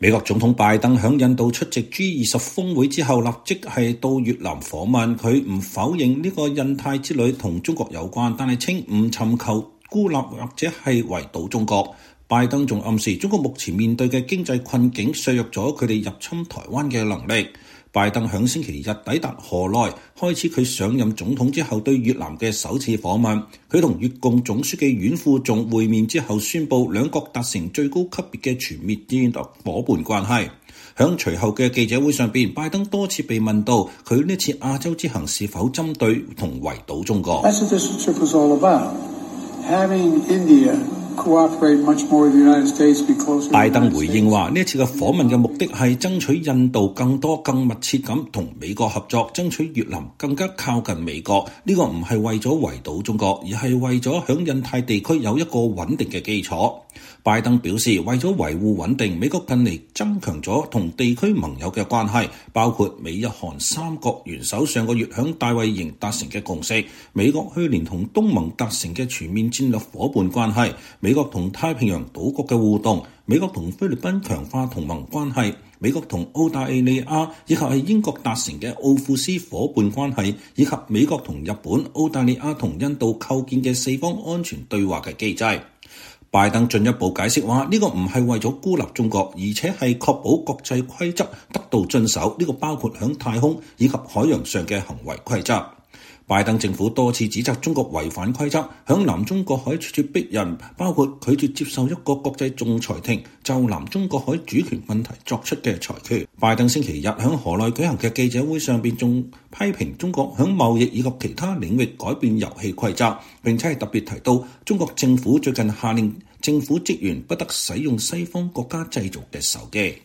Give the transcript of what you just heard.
美國總統拜登響印度出席 G20 峰會之後，立即係到越南訪問。佢唔否認呢個印太之旅同中國有關，但係稱唔尋求孤立或者係圍堵中國。拜登仲暗示中國目前面對嘅經濟困境削弱咗佢哋入侵台灣嘅能力。拜登響星期日抵達河內，開始佢上任總統之後對越南嘅首次訪問。佢同越共總書記阮富仲會面之後，宣布兩國達成最高級別嘅全面戰略夥伴關係。響隨後嘅記者會上邊，拜登多次被問到佢呢次亞洲之行是否針對同圍堵中國。拜登回應話：呢次嘅訪問嘅目的係爭取印度更多、更密切咁同美國合作，爭取越南更加靠近美國。呢個唔係為咗圍堵中國，而係為咗響印太地區有一個穩定嘅基礎。拜登表示，為咗維護穩定，美國近嚟增強咗同地區盟友嘅關係，包括美日韓三國元首上個月響大衛營達成嘅共識，美國去年同東盟達成嘅全面戰略夥伴關係，美國同太平洋島國嘅互動，美國同菲律賓強化同盟關係，美國同澳大利亞以及係英國達成嘅奧庫斯夥伴關係，以及美國同日本、澳大利亞同印度構建嘅四方安全對話嘅機制。拜登進一步解釋話，呢個唔係為咗孤立中國，而且係確保國際規則得到遵守，呢個包括響太空以及海洋上嘅行為規則。拜登政府多次指責中國違反規則，響南中國海處處逼人，包括拒絕接受一個國際仲裁庭就南中國海主權問題作出嘅裁決。拜登星期日響河內舉行嘅記者會上邊，仲批評中國響貿易以及其他領域改變遊戲規則，並且係特別提到中國政府最近下令政府職員不得使用西方國家製造嘅手機。